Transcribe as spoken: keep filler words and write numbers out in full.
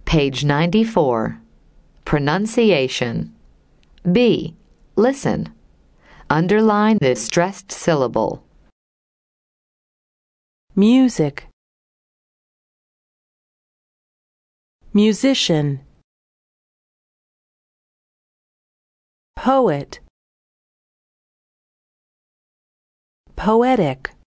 Page ninety-four. Pronunciation. B. Listen. Underline the stressed syllable. Music. Musician. Poet. Poetic.